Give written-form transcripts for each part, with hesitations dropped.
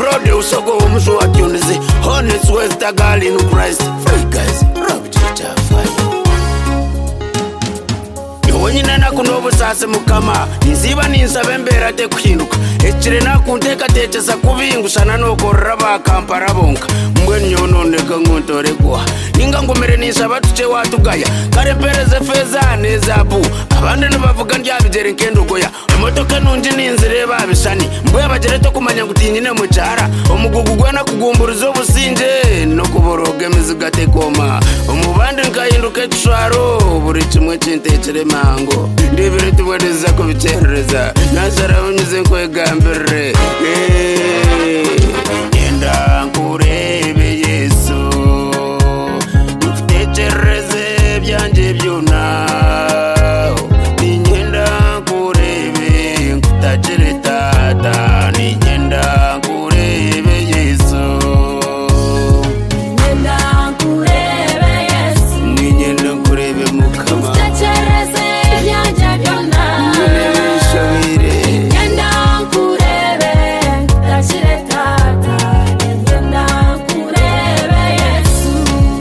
Lord usoko umsho watyonize honest with the girl in Christ. Free guys, rap teacher fire. Yonyine nakunobu sase mukama nziba ninsabe mbera te kuhinduka ekire nakunteka techesa kubingushana nokorra bakampara bonka mbwe nyononeka nkontoregwa ninga ngomere nisaba tuce watugaya kare pereze feza nezabu abandi nabavuga ndyabigere nkendogoya imotoka nunji ninzire babishani mbwe bagere to kumanya ngutinyine mucara omugugu gwena kugumburiza obusinje no kuboroga emiziga tekoma umubandi nkahinduka ecwaro buri kimwe cintekere mango ndibire tuboneza kubicereza nasara unyuze nkwegambire yenda nkurebe Yesu ufitecereze byanje byona ninyenda nkurebe nkutacere tata ninyenda nkurebe Yesu ninyenda nkurebe Yesu ninyenda nkurebe mukama ufitecereze byanje byona ninyenda nkurebe nkutacere tata ninyenda nkurebe Yesu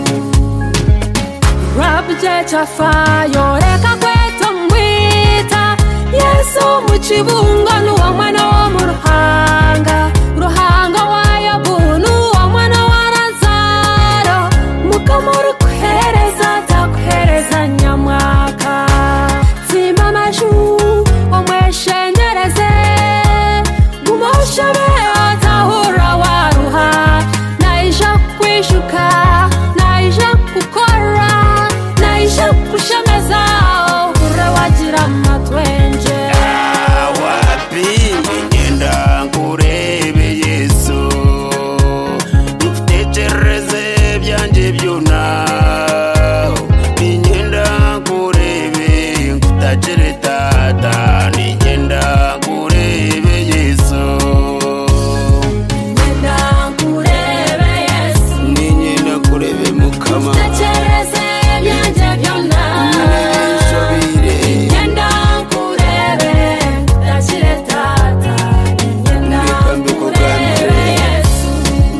Rabje fayo reka kweto mwita Yesu muchibungo nuwa mwana wa muruhanga uruhanga wa Yabunu wa mwana wa Lazaro mukamuru kuhereza takuhereza nyamwaka zima maju omweshendereze gumoshabe atahura waruha naisha kwishuka naisha kukora naisha kushemeza ure wagira matwenje wapi ninyenda nkurebe Yesu ufitecereze byanje byona ninyenda nkurebe nkutacere tata ninyenda nkurebe Yesu ninyenda nkurebe Yesu ninyenda nkurebe mukama ufitecereze byanje byona ninyenda nkurebe nkutacere tata ninyenda nkurebe Yesu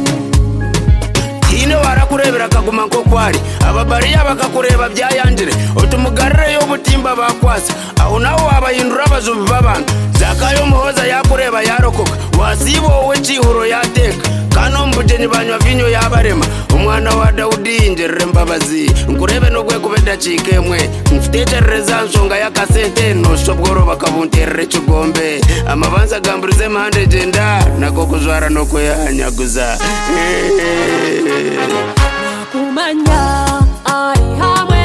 ine warakurebera akaguma nko kwari ababariya bakakureba byayanjire utumugarire y'ubutimba bakwasa aho nawe wabayindura abazubi b'abantu zakayo muhoza yakureba yarokoka wasibo wowe cihuro yateka kano mbugeni banywa vinyo yabarema umwana wa Dawudi injerere mbabazi nkurebe no gwe kubeda cikemwe mfitecerereza nsonga yakasente noshobworo bakabunterere kigombe amabanza gamburize mande jenda nako kuzwara no kwehanyaguza kumanya ari hamwe